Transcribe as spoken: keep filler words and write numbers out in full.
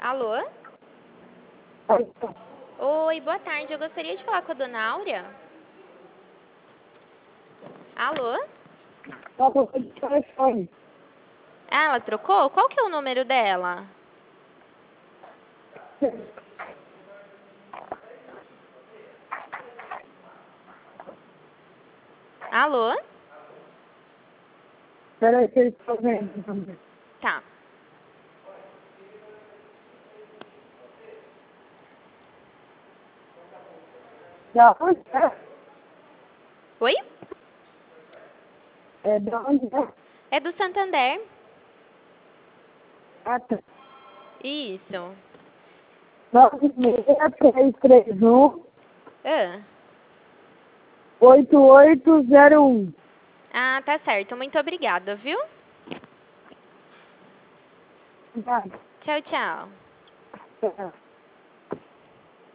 Alô? Oi, Oi, boa tarde. Eu gostaria de falar com a dona Áurea. Alô? só por de telefone. Ah, ela trocou? Qual que é o número dela? Alô? Peraí que eles estão vendo também. Tá. Da onde é? Oi? É da onde é? É do Santander. Ah, tá. Isso. nove seis três três um Ah, oito oito zero um. ah, tá certo. Muito obrigada, viu? Tá. Tchau, tchau. Tá.